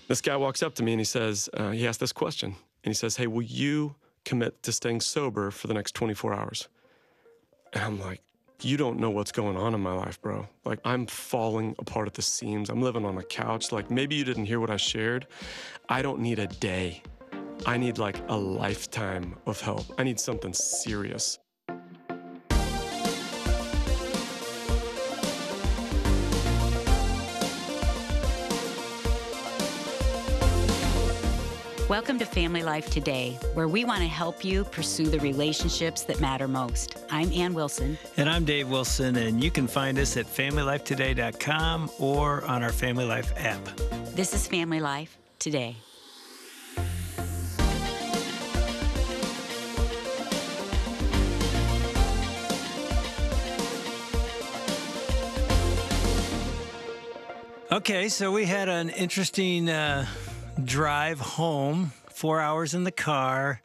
This guy walks up to me and he says, he asked this question. And he says, hey, will you commit to staying sober for the next 24 hours? And I'm like, you don't know what's going on in my life, bro. Like, I'm falling apart at the seams. I'm living on a couch. Like, maybe you didn't hear what I shared. I don't need a day. I need like a lifetime of help. I need something serious. Welcome to Family Life Today, where we want to help you pursue the relationships that matter most. I'm Ann Wilson. And I'm Dave Wilson, and you can find us at FamilyLifeToday.com or on our Family Life app. This is Family Life Today. Okay, so we had an interesting drive home, 4 hours in the car,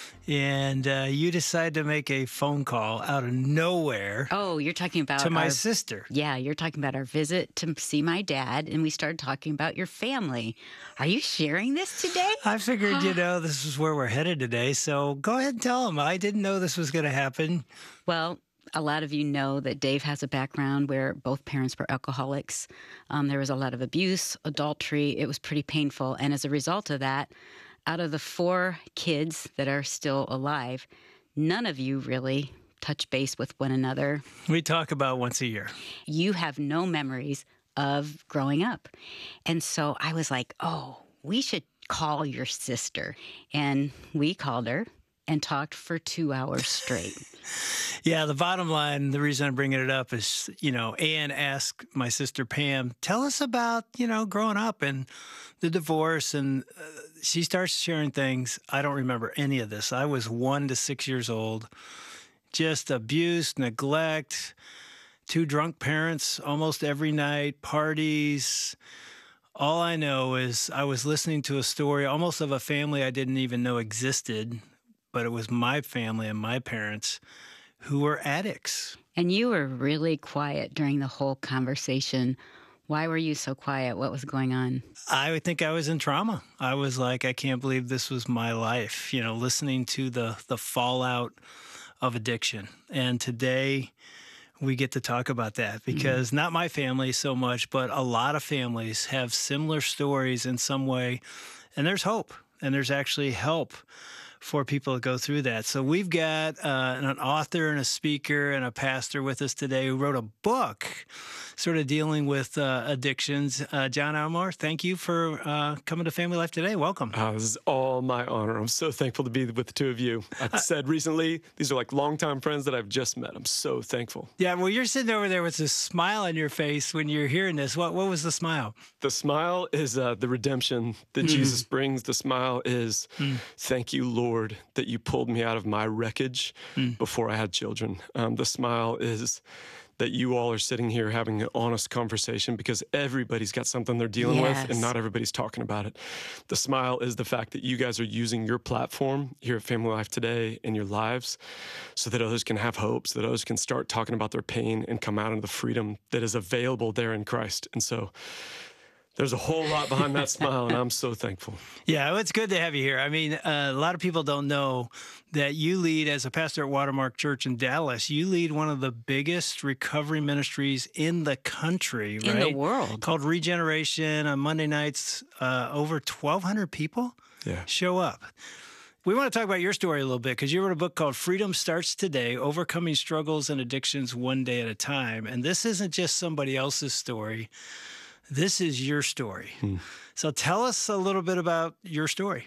and you decided to make a phone call out of nowhere. Oh, you're talking about to my sister. Yeah, you're talking about our visit to see my dad, and we started talking about your family. Are you sharing this today? I figured, this is where we're headed today, so go ahead and tell them. I didn't know this was going to happen. Well, a lot of you know that Dave has a background where both parents were alcoholics. There was a lot of abuse, adultery. It was pretty painful. And as a result of that, out of the 4 kids that are still alive, none of you really touch base with one another. We talk about once a year. You have no memories of growing up. And so I was like, oh, we should call your sister. And we called her and talked for 2 hours straight. Yeah, the bottom line, the reason I'm bringing it up is, Ann asked my sister Pam, tell us about, growing up and the divorce. And she starts sharing things. I don't remember any of this. I was 1 to 6 years old. Just abuse, neglect, 2 drunk parents almost every night, parties. All I know is I was listening to a story almost of a family I didn't even know existed, but it was my family and my parents who were addicts. And you were really quiet during the whole conversation. Why were you so quiet? What was going on? I think I was in trauma. I was like, I can't believe this was my life, listening to the fallout of addiction. And today we get to talk about that because not my family so much, but a lot of families have similar stories in some way. And there's hope, and there's actually help for people to go through that. So we've got an author and a speaker and a pastor with us today who wrote a book sort of dealing with addictions. John Elmore, thank you for coming to Family Life Today. Welcome. This is all my honor. I'm so thankful to be with the 2 of you. I've said recently, these are like longtime friends that I've just met. I'm so thankful. Yeah, well, you're sitting over there with this smile on your face when you're hearing this. What was the smile? The smile is the redemption that Jesus brings. The smile is, thank you, Lord, that you pulled me out of my wreckage before I had children. The smile is that you all are sitting here having an honest conversation because everybody's got something they're dealing with and not everybody's talking about it. The smile is the fact that you guys are using your platform here at Family Life Today in your lives so that others can have hope, so that others can start talking about their pain and come out into the freedom that is available there in Christ. And so there's a whole lot behind that smile, and I'm so thankful. Yeah, well, it's good to have you here. I mean, a lot of people don't know that you lead, as a pastor at Watermark Church in Dallas, you lead one of the biggest recovery ministries in the country, right? In the world. Called Regeneration. On Monday nights, over 1,200 people show up. We want to talk about your story a little bit because you wrote a book called Freedom Starts Today, Overcoming Struggles and Addictions One Day at a Time. And this isn't just somebody else's story. This is your story. So tell us a little bit about your story.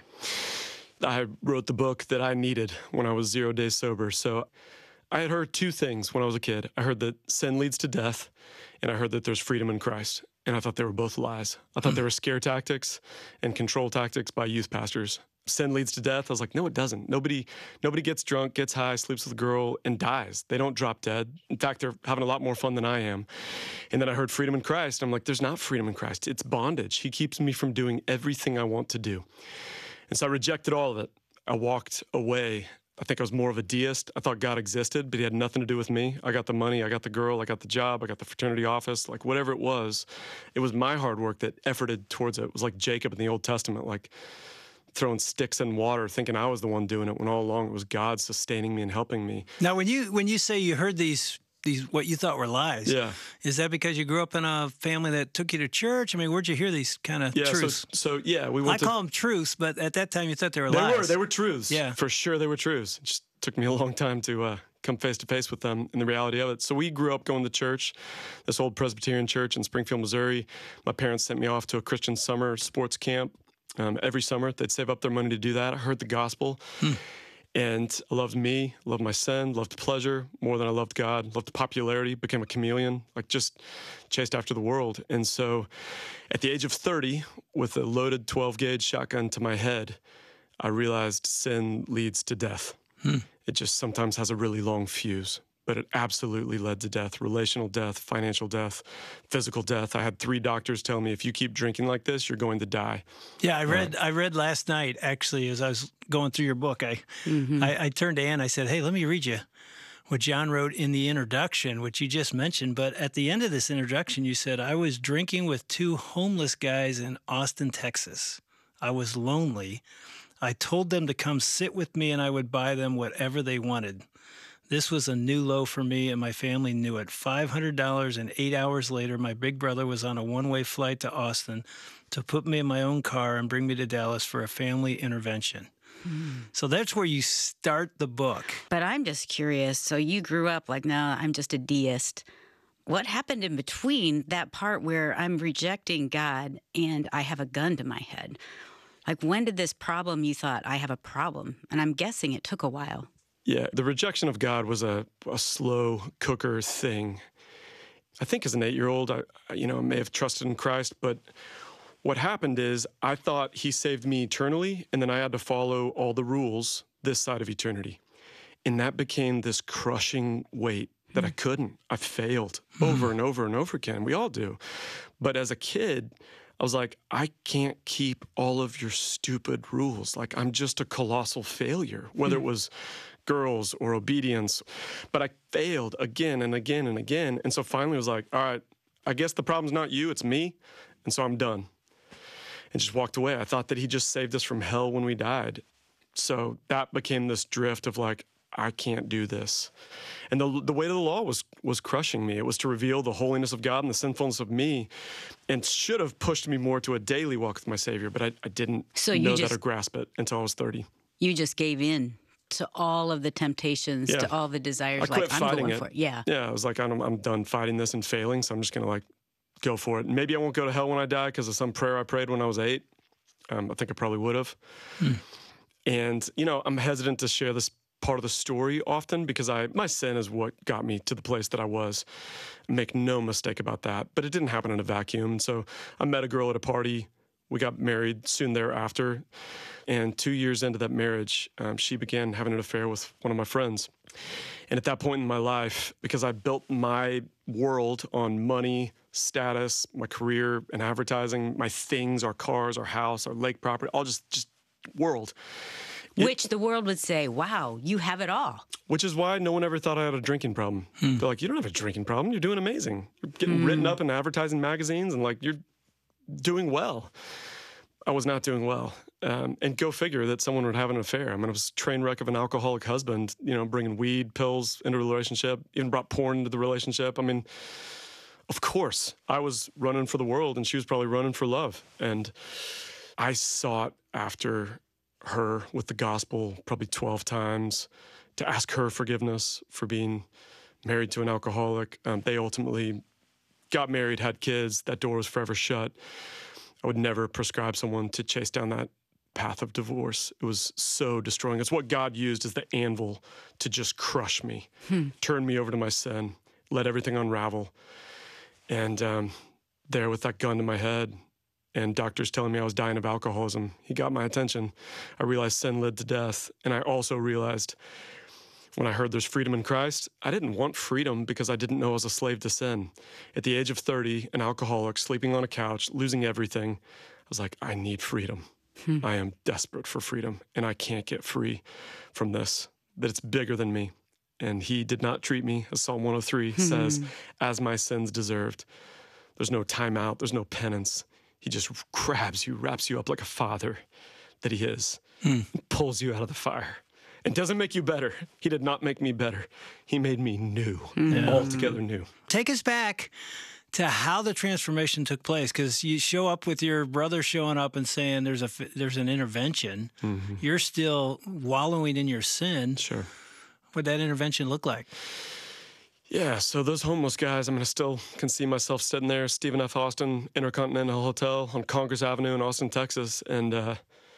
I wrote the book that I needed when I was 0 days sober. So I had heard 2 things when I was a kid. I heard that sin leads to death, and I heard that there's freedom in Christ. And I thought they were both lies. I thought they were scare tactics and control tactics by youth pastors. Sin leads to death. I was like, no, it doesn't. Nobody gets drunk, gets high, sleeps with a girl, and dies. They don't drop dead. In fact, they're having a lot more fun than I am. And then I heard freedom in Christ. I'm like, there's not freedom in Christ. It's bondage. He keeps me from doing everything I want to do. And so I rejected all of it. I walked away. I think I was more of a deist. I thought God existed, but he had nothing to do with me. I got the money, I got the girl, I got the job, I got the fraternity office, like whatever it was my hard work that efforted towards it. It was like Jacob in the Old Testament, like throwing sticks in water, thinking I was the one doing it, when all along it was God sustaining me and helping me. Now, when you say you heard these what you thought were lies, yeah, is that because you grew up in a family that took you to church? I mean, where'd you hear these kind of truths? So yeah, we I went call them truths, but at that time you thought they were lies. They were truths. Yeah, for sure they were truths. It just took me a long time to come face to face with them and the reality of it. So we grew up going to church, this old Presbyterian church in Springfield, Missouri. My parents sent me off to a Christian summer sports camp. Every summer, they'd save up their money to do that. I heard the gospel. And I loved me, loved my sin, loved pleasure more than I loved God, loved popularity, became a chameleon, like just chased after the world. And so at the age of 30, with a loaded 12-gauge shotgun to my head, I realized sin leads to death. It just sometimes has a really long fuse, but it absolutely led to death, relational death, financial death, physical death. I had 3 doctors tell me, if you keep drinking like this, you're going to die. Yeah, I read last night, actually, as I was going through your book, I turned to Ann, I said, hey, let me read you what John wrote in the introduction, which you just mentioned. But at the end of this introduction, you said, I was drinking with 2 homeless guys in Austin, Texas. I was lonely. I told them to come sit with me and I would buy them whatever they wanted. This was a new low for me, and my family knew it. $500, and 8 hours later, my big brother was on a one-way flight to Austin to put me in my own car and bring me to Dallas for a family intervention. So that's where you start the book. But I'm just curious. So you grew up like, no, I'm just a deist. What happened in between that part where I'm rejecting God and I have a gun to my head? Like, when did this problem, you thought, I have a problem? And I'm guessing it took a while. Yeah, the rejection of God was a slow cooker thing. I think as an 8-year-old, I may have trusted in Christ, but what happened is I thought he saved me eternally, and then I had to follow all the rules this side of eternity. And that became this crushing weight that I couldn't. I failed over and over and over again. We all do. But as a kid, I was like, I can't keep all of your stupid rules. Like, I'm just a colossal failure, whether it was girls or obedience. But I failed again and again and again. And so finally I was like, all right, I guess the problem's not you, it's me. And so I'm done. And just walked away. I thought that he just saved us from hell when we died. So that became this drift of like, I can't do this. And the weight of the law was crushing me. It was to reveal the holiness of God and the sinfulness of me, and should have pushed me more to a daily walk with my Savior, but I didn't know that or grasp it until I was 30. You just gave in to all of the temptations, to all the desires. I quit fighting it. For it. Yeah. Yeah, I was like, I'm done fighting this and failing, so I'm just going to like go for it. Maybe I won't go to hell when I die because of some prayer I prayed when I was 8. I think I probably would have. And, I'm hesitant to share this part of the story often because my sin is what got me to the place that I was. Make no mistake about that. But it didn't happen in a vacuum. So I met a girl at a party. We got married soon thereafter. And 2 years into that marriage, she began having an affair with one of my friends. And at that point in my life, because I built my world on money, status, my career and advertising, my things, our cars, our house, our lake property, all just world. Which the world would say, wow, you have it all. Which is why no one ever thought I had a drinking problem. They're like, you don't have a drinking problem. You're doing amazing. You're getting written up in advertising magazines and like you're doing well. I was not doing well. And go figure that someone would have an affair. I mean, I was a train wreck of an alcoholic husband, bringing weed, pills into the relationship, even brought porn into the relationship. I mean, of course, I was running for the world and she was probably running for love. And I sought after her with the gospel probably 12 times to ask her forgiveness for being married to an alcoholic. They ultimately got married, had kids. That door was forever shut. I would never prescribe someone to chase down that path of divorce. It was so destroying. It's what God used as the anvil to just crush me, turn me over to my sin, let everything unravel. And there with that gun to my head, and doctors telling me I was dying of alcoholism, he got my attention. I realized sin led to death. And I also realized when I heard there's freedom in Christ, I didn't want freedom because I didn't know I was a slave to sin. At the age of 30, an alcoholic, sleeping on a couch, losing everything, I was like, I need freedom. I am desperate for freedom, and I can't get free from this. that it's bigger than me. And he did not treat me, as Psalm 103 says, as my sins deserved. There's no timeout. There's no penance. He just grabs you, wraps you up like a father that he is, and pulls you out of the fire. And doesn't make you better. He did not make me better. He made me new, altogether new. Take us back to how the transformation took place, because you show up with your brother showing up and saying there's an intervention. You're still wallowing in your sin. Sure. What'd that intervention look like? Yeah, so those homeless guys, I still can see myself sitting there, Stephen F. Austin Intercontinental Hotel on Congress Avenue in Austin, Texas, and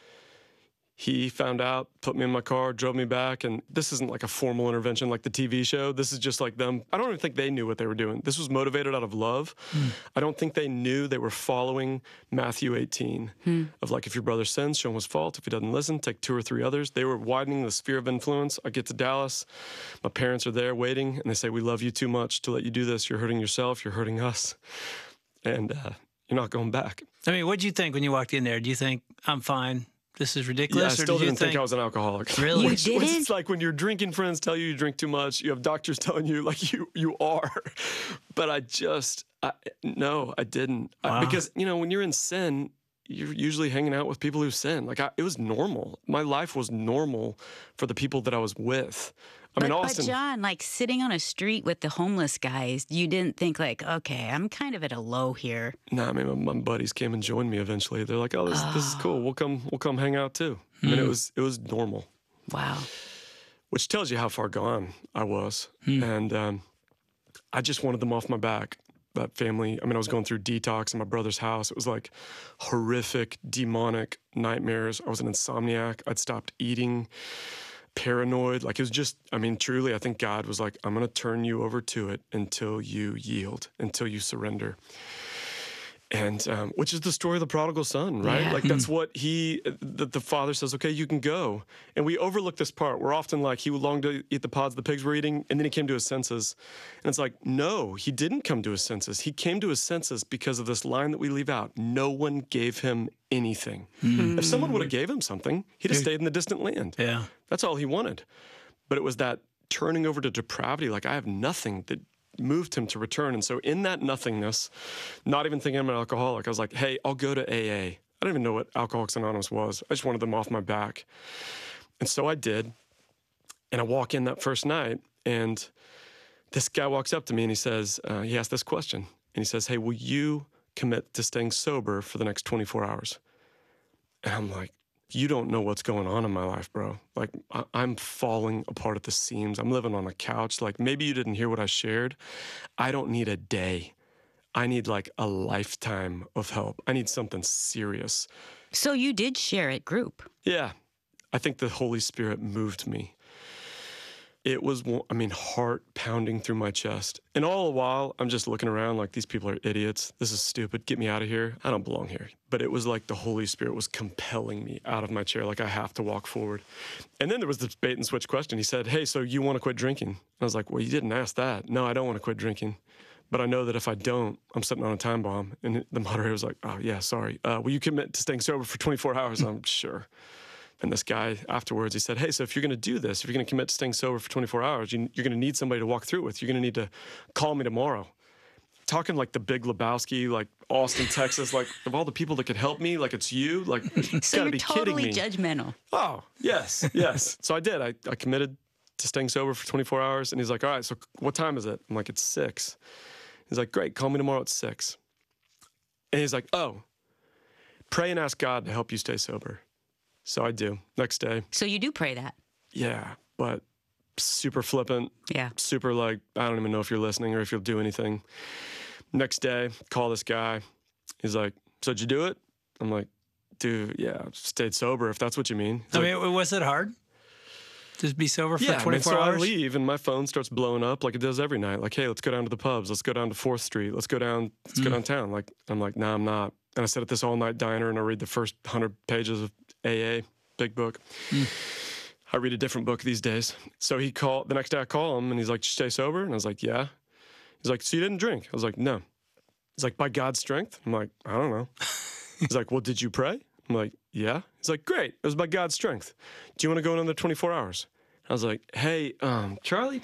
he found out, put me in my car, drove me back, and this isn't like a formal intervention like the TV show. This is just like them. I don't even think they knew what they were doing. This was motivated out of love. I don't think they knew they were following Matthew 18 of like, if your brother sins, show him his fault. If he doesn't listen, take 2 or 3 others. They were widening the sphere of influence. I get to Dallas. My parents are there waiting, and they say, we love you too much to let you do this. You're hurting yourself. You're hurting us. And you're not going back. I mean, what'd you think when you walked in there? Do you think, I'm fine, this is ridiculous? Yeah, I still didn't think I was an alcoholic. Really? Which it's like when your drinking friends tell you drink too much, you have doctors telling you like you are. But I didn't. Wow. Because, when you're in sin, you're usually hanging out with people who sin. It was normal. My life was normal for the people that I was with. Austin. But John, like sitting on a street with the homeless guys, you didn't think like, okay, I'm kind of at a low here. No, my buddies came and joined me eventually. They're like, oh, this is cool. We'll come hang out too. It was normal. Wow. Which tells you how far gone I was. And I just wanted them off my back. That family, I was going through detox in my brother's house. It was like horrific, demonic nightmares. I was an insomniac. I'd stopped eating. Paranoid. It was just, truly, I think God was like, I'm going to turn you over to it until you yield, until you surrender. And which is the story of the prodigal son, right? Yeah. That's what the father says, okay, you can go. And we overlook this part. We're often like, he longed to eat the pods the pigs were eating, and then he came to his senses. And it's like, no, he didn't come to his senses. He came to his senses because of this line that we leave out. No one gave him anything. If someone would have gave him something, he'd have stayed in the distant land. Yeah. That's all he wanted. But it was that turning over to depravity, like I have nothing, that moved him to return. And so in that nothingness, not even thinking I'm an alcoholic, I was like, hey, I'll go to AA. I don't even know what Alcoholics Anonymous was. I just wanted them off my back. And so I did. And I walk in that first night, and this guy walks up to me and he says, he asked this question. And he says, hey, will you commit to staying sober for the next 24 hours? And I'm like, you don't know what's going on in my life, bro. I'm falling apart at the seams. I'm living on a couch. Maybe you didn't hear what I shared. I don't need a day. I need a lifetime of help. I need something serious. So you did share at group. Yeah. I think the Holy Spirit moved me. It was, heart pounding through my chest. And all the while, I'm just looking around like, these people are idiots. This is stupid. Get me out of here. I don't belong here. But it was like the Holy Spirit was compelling me out of my chair. I have to walk forward. And then there was this bait and switch question. He said, hey, so you want to quit drinking? I was like, well, you didn't ask that. No, I don't want to quit drinking. But I know that if I don't, I'm sitting on a time bomb. And the moderator was like, oh, yeah, sorry. Will you commit to staying sober for 24 hours? I'm sure. And this guy afterwards, he said, hey, so if you're going to do this, if you're going to commit to staying sober for 24 hours, you're going to need somebody to walk through with. You're going to need to call me tomorrow. Talking like the Big Lebowski, Austin, Texas, of all the people that could help me, it's you. So you're totally judgmental. Oh, yes, yes. So I did. I committed to staying sober for 24 hours. And he's like, all right, so what time is it? I'm like, it's 6. He's like, great, call me tomorrow at 6. And he's like, oh, pray and ask God to help you stay sober. So I do. Next day. So you do pray that? Yeah, but super flippant. Yeah. Super I don't even know if you're listening or if you'll do anything. Next day, call this guy. He's like, so did you do it? I'm like, dude, yeah, stayed sober if that's what you mean. Was it hard? Just be sober for 24 so hours? I leave and my phone starts blowing up like it does every night. Hey, let's go down to the pubs. Let's go down to 4th Street. Let's go downtown. I'm like, nah, I'm not. And I sit at this all-night diner and I read the first 100 pages of AA, big book. I read a different book these days. So the next day I call him and he's like, did you stay sober? And I was like, yeah. He's like, so you didn't drink? I was like, no. He's like, by God's strength? I'm like, I don't know. He's like, well, did you pray? I'm like, yeah. He's like, great. It was by God's strength. Do you want to go another 24 hours? I was like, hey, Charlie,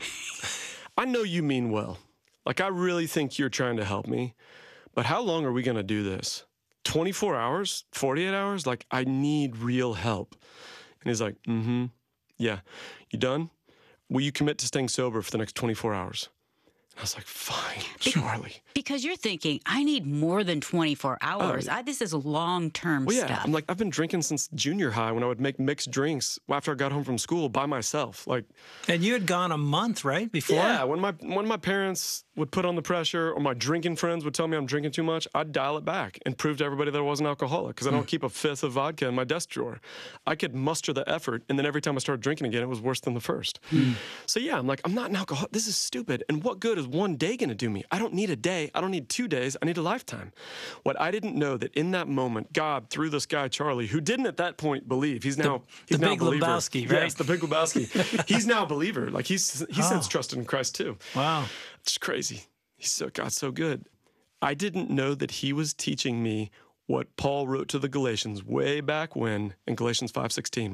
I know you mean well. Like, I really think you're trying to help me, but how long are we going to do this? 24 hours? 48 hours? Like, I need real help. And he's like, yeah. You done? Will you commit to staying sober for the next 24 hours? I was like, fine, Charlie. Because you're thinking, I need more than 24 hours. This is long-term stuff. I'm like, I've been drinking since junior high when I would make mixed drinks after I got home from school by myself. Like, and you had gone a month, right, before? Yeah, when my parents would put on the pressure, or my drinking friends would tell me I'm drinking too much, I'd dial it back and prove to everybody that I wasn't alcoholic, because I don't keep a fifth of vodka in my desk drawer. I could muster the effort, and then every time I started drinking again, it was worse than the first. So yeah, I'm like, I'm not an alcoholic. This is stupid. And what good is one day going to do me? I don't need a day. I don't need 2 days. I need a lifetime. What I didn't know, that in that moment, God, through this guy, Charlie, who didn't at that point believe, he's now the now Big a believer. Lebowski, right? Yes, the Big Lebowski. He's now a believer. Like, he's since trusted in Christ too. Wow. It's crazy. God's so good. I didn't know that he was teaching me what Paul wrote to the Galatians way back when, in Galatians 5:16.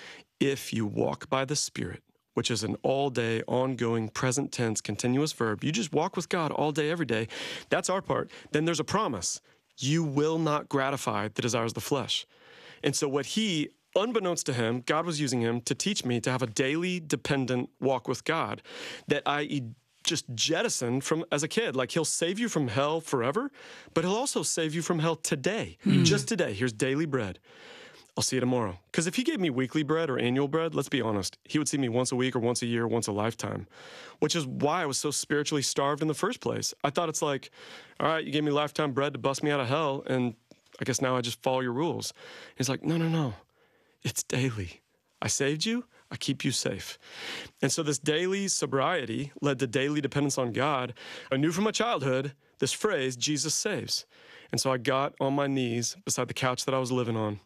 If you walk by the Spirit, which is an all-day, ongoing, present tense, continuous verb, you just walk with God all day, every day. That's our part. Then there's a promise. You will not gratify the desires of the flesh. And so what he, unbeknownst to him, God was using him to teach me to have a daily dependent walk with God that I just jettisoned from as a kid. Like, he'll save you from hell forever, but he'll also save you from hell today. Just today. Here's daily bread. I'll see you tomorrow. Because if he gave me weekly bread or annual bread, let's be honest, he would see me once a week or once a year, once a lifetime, which is why I was so spiritually starved in the first place. I thought it's like, all right, you gave me lifetime bread to bust me out of hell, and I guess now I just follow your rules. He's like, no. It's daily. I saved you. I keep you safe. And so this daily sobriety led to daily dependence on God. I knew from my childhood this phrase, Jesus saves. And so I got on my knees beside the couch that I was living on.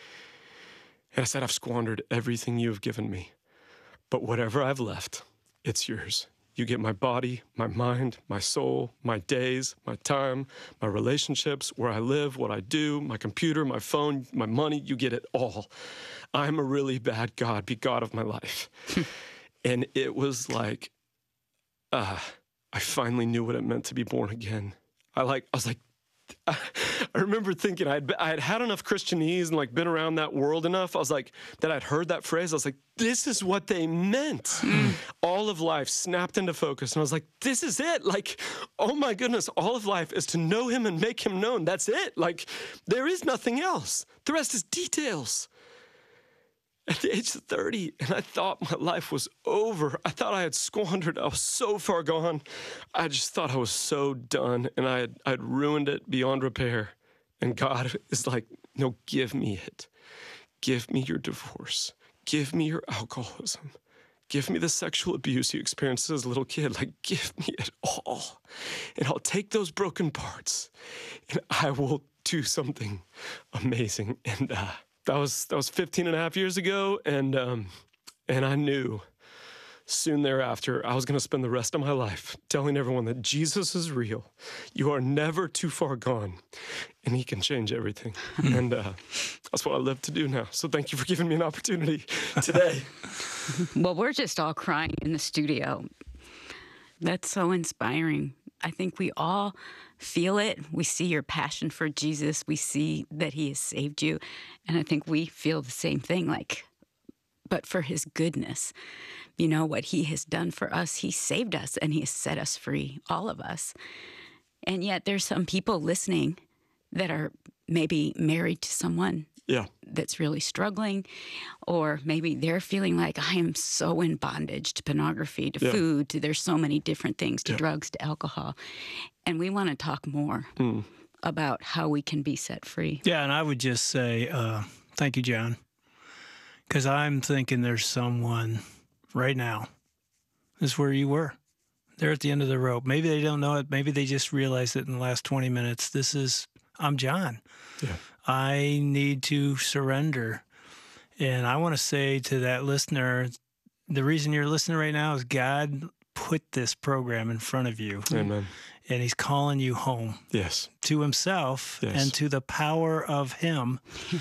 And I said, I've squandered everything you have given me. But whatever I've left, it's yours. You get my body, my mind, my soul, my days, my time, my relationships, where I live, what I do, my computer, my phone, my money. You get it all. I'm a really bad God. Be God of my life. And it was like, I finally knew what it meant to be born again. I was like, I remember thinking I had had enough Christianese and like been around that world enough. I was like, that I'd heard that phrase. I was like, this is what they meant. All of life snapped into focus. And I was like, this is it. Like, oh my goodness, all of life is to know him and make him known. That's it. Like, there is nothing else. The rest is details. At the age of 30, and I thought my life was over. I thought I had squandered. I was so far gone. I just thought I was so done, and I'd ruined it beyond repair. And God is like, no, give me it. Give me your divorce. Give me your alcoholism. Give me the sexual abuse you experienced as a little kid. Like, give me it all. And I'll take those broken parts, and I will do something amazing. And that was 15 and a half years ago, and I knew soon thereafter I was going to spend the rest of my life telling everyone that Jesus is real. You are never too far gone, and he can change everything. And that's what I live to do now. So thank you for giving me an opportunity today. Well, we're just all crying in the studio. That's so inspiring. I think we all feel it. We see your passion for Jesus. We see that he has saved you. And I think we feel the same thing, like, but for his goodness, you know, what he has done for us, he saved us and he has set us free, all of us. And yet there's some people listening that are maybe married to someone that's really struggling, or maybe they're feeling like, I am so in bondage to pornography, to food, to there's so many different things, to drugs, to alcohol. And we want to talk more about how we can be set free. Yeah, and I would just say, thank you, John, because I'm thinking there's someone right now, this is where you were. They're at the end of the rope. Maybe they don't know it. Maybe they just realized it in the last 20 minutes. I'm John. Yeah. I need to surrender. And I want to say to that listener, the reason you're listening right now is God put this program in front of you. Amen. And he's calling you home. Yes. To himself and to the power of him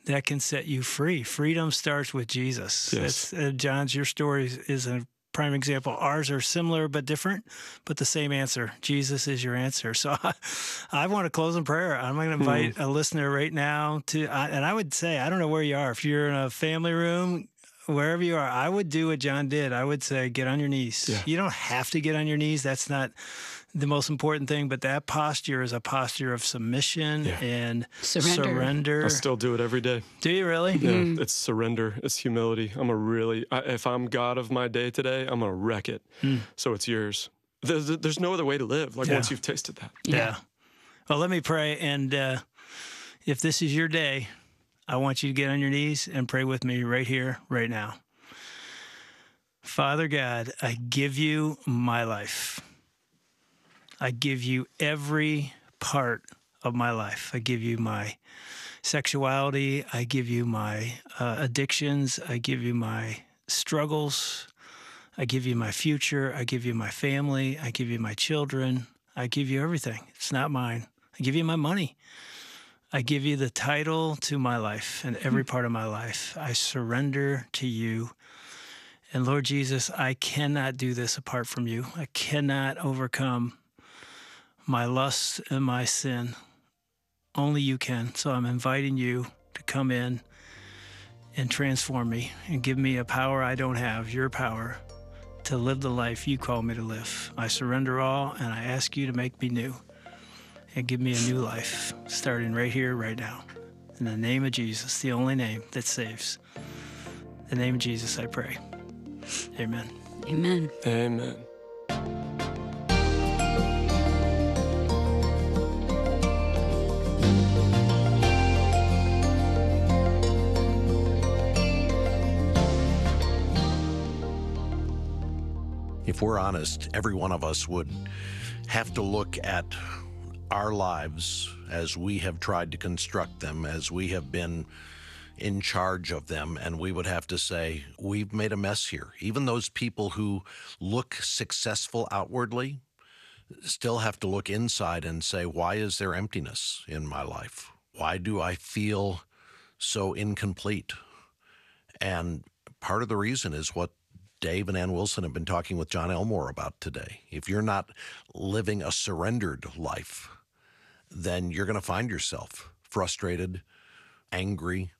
that can set you free. Freedom starts with Jesus. Yes. That's, John's, your story is a prime example. Ours are similar but different, but the same answer. Jesus is your answer. So I want to close in prayer. I'm going to invite a listener right now to, and I would say, I don't know where you are. If you're in a family room, wherever you are, I would do what John did. I would say, get on your knees. Yeah. You don't have to get on your knees. That's not the most important thing, but that posture is a posture of submission and surrender. I still do it every day. Do you really? Yeah, it's surrender. It's humility. If I'm God of my day today, I'm going to wreck it. So it's yours. There's no other way to live, once you've tasted that. Yeah. Well, let me pray. And if this is your day, I want you to get on your knees and pray with me right here, right now. Father God, I give you my life. I give you every part of my life. I give you my sexuality. I give you my addictions. I give you my struggles. I give you my future. I give you my family. I give you my children. I give you everything. It's not mine. I give you my money. I give you the title to my life and every part of my life. I surrender to you. And Lord Jesus, I cannot do this apart from you. I cannot overcome my lust and my sin. Only you can. So I'm inviting you to come in and transform me and give me a power I don't have, your power, to live the life you call me to live. I surrender all, and I ask you to make me new and give me a new life, starting right here, right now. In the name of Jesus, the only name that saves. In the name of Jesus, I pray. Amen. Amen. Amen. If we're honest, every one of us would have to look at our lives as we have tried to construct them, as we have been in charge of them, and we would have to say, we've made a mess here. Even those people who look successful outwardly still have to look inside and say, why is there emptiness in my life? Why do I feel so incomplete? And part of the reason is what Dave and Ann Wilson have been talking with John Elmore about today. If you're not living a surrendered life, then you're going to find yourself frustrated, angry,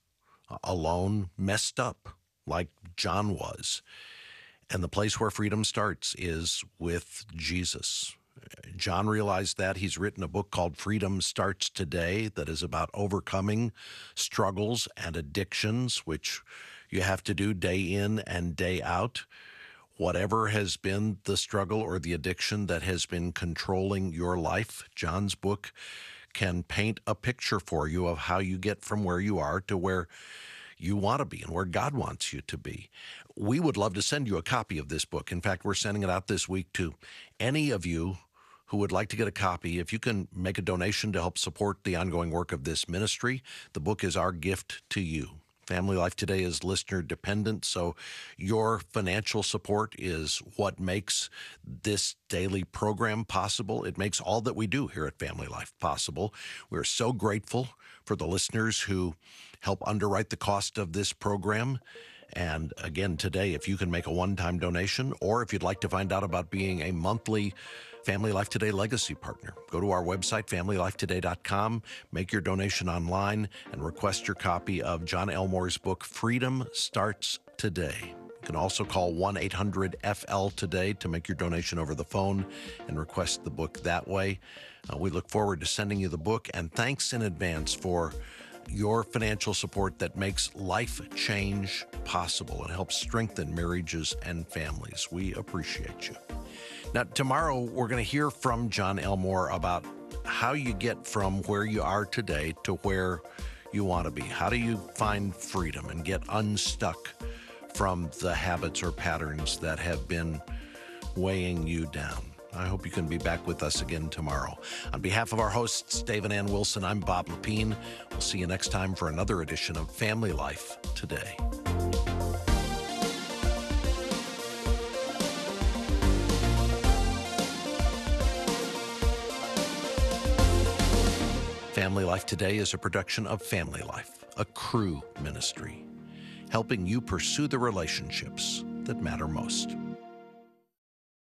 alone, messed up, like John was. And the place where freedom starts is with Jesus. John realized that. He's written a book called Freedom Starts Today that is about overcoming struggles and addictions, which you have to do day in and day out. Whatever has been the struggle or the addiction that has been controlling your life, John's book can paint a picture for you of how you get from where you are to where you want to be and where God wants you to be. We would love to send you a copy of this book. In fact, we're sending it out this week to any of you who would like to get a copy. If you can make a donation to help support the ongoing work of this ministry, the book is our gift to you. Family Life Today is listener dependent, so your financial support is what makes this daily program possible. It makes all that we do here at Family Life possible. We're so grateful for the listeners who help underwrite the cost of this program. And again, today, if you can make a one-time donation, or if you'd like to find out about being a monthly Family Life Today Legacy Partner, go to our website, familylifetoday.com, make your donation online, and request your copy of John Elmore's book, Freedom Starts Today. You can also call 1-800-FL-TODAY to make your donation over the phone and request the book that way. We look forward to sending you the book, and thanks in advance for your financial support that makes life change possible and helps strengthen marriages and families. We appreciate you. Now, tomorrow, we're going to hear from John Elmore about how you get from where you are today to where you want to be. How do you find freedom and get unstuck from the habits or patterns that have been weighing you down? I hope you can be back with us again tomorrow. On behalf of our hosts, Dave and Ann Wilson, I'm Bob Lepine. We'll see you next time for another edition of Family Life Today. Family Life Today is a production of Family Life, a Cru ministry, helping you pursue the relationships that matter most.